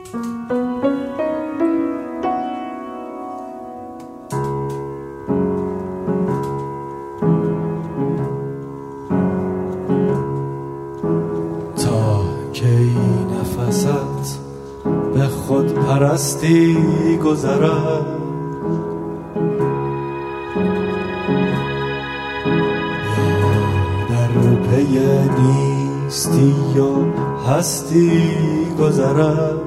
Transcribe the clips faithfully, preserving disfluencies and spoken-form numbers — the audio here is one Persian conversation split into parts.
تا کی نفست به خود پرستی گذرد، پی نیستی و هستی گذرد.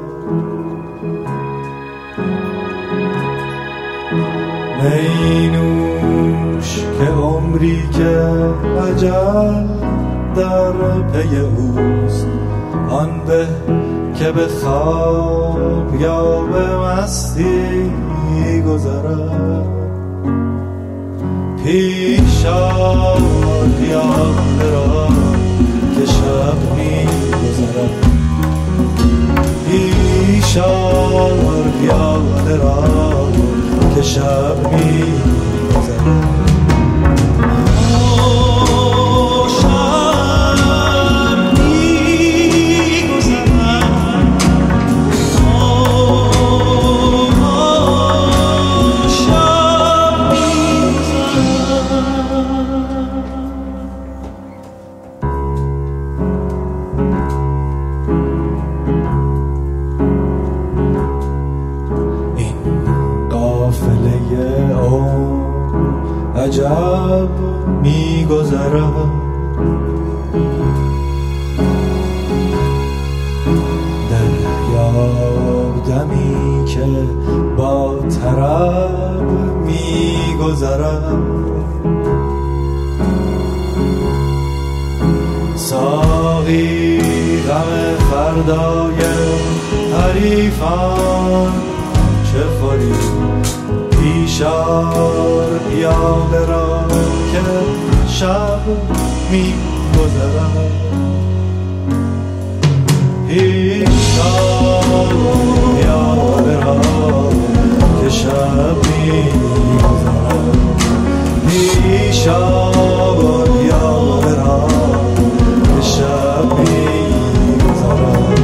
می نوش که عمری که اجل در پی اوست، آن به که به خواب یا به مستی گذرد. پیش آر یاد را که شب می گذرد، پیش آر یاد را که شب می گذرد. عجب می گذرد، دریاب دمی که با طرب می گذرد. ساقی غم فردای حریفان چه خوری، پیشار پیاله را که شب می گذرد. پیشار پیاله را که شب می گذرد. پیشار پیاله را که شب می گذرد.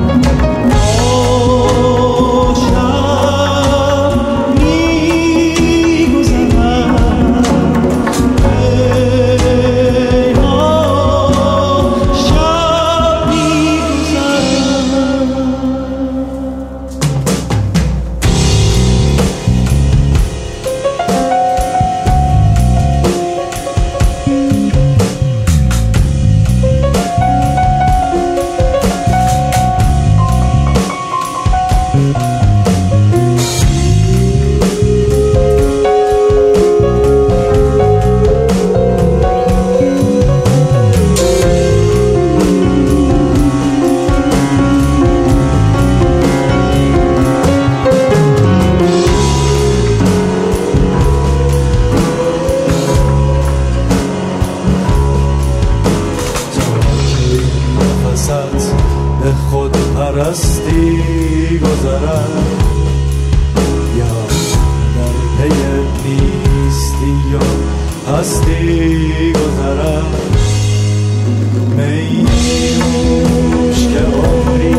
به خود پرستی گذرد، یا در پی نیستی و هستی گذرد. می نوش که عمری